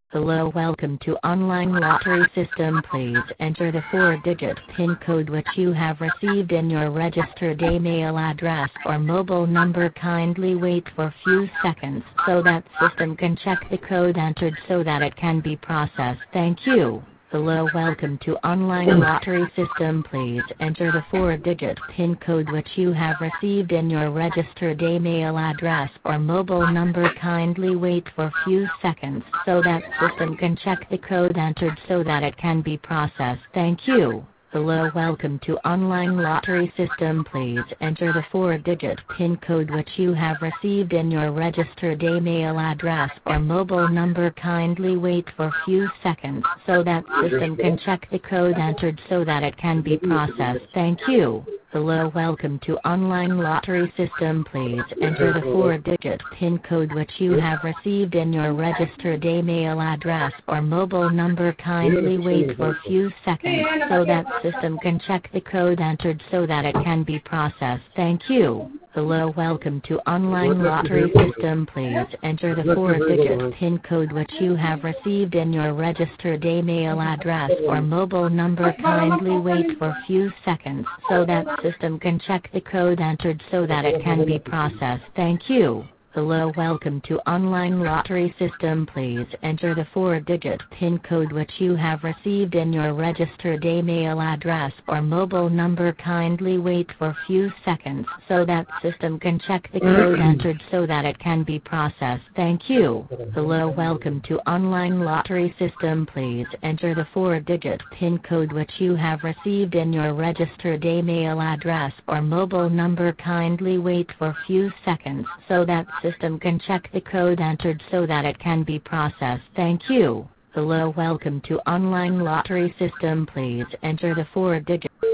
Hello, welcome to online lottery system. Please enter the 4-digit PIN code which you have received in your registered email address or mobile number. Kindly wait for few seconds so that system can check the code entered so that it can be processed. Thank you. Hello, welcome to online lottery system. Please enter the 4-digit PIN code which you have received in your registered email address or mobile number. Kindly wait for few seconds so that system can check the code entered so that it can be processed. Thank you. Hello, welcome to online lottery system. Please enter the 4-digit PIN code which you have received in your registered email address or mobile number. Kindly wait for few seconds so that system can check the code entered so that it can be processed. Thank you. Hello, welcome to online lottery system. Please enter the 4-digit PIN code which you have received in your registered email address or mobile number. Kindly wait for few seconds so that system can check the code entered so that it can be processed. Thank you. Hello, welcome to online lottery system. Please enter the 4-digit PIN code which you have received in your registered email address or mobile number. Kindly wait for few seconds so that system can check the code entered so that it can be processed. Thank you. Hello, welcome to online lottery system. Please enter the 4-digit PIN code which you have received in your registered email address or mobile number. Kindly wait for few seconds so that system can check the code entered so that it can be processed. Thank you. Hello, welcome to online lottery system. Please enter the 4-digit PIN code which you have received in your registered email address or mobile number. Kindly wait for few seconds so that system can check the code entered so that it can be processed. Thank you. Hello, welcome to online lottery system. Please enter the 4-digit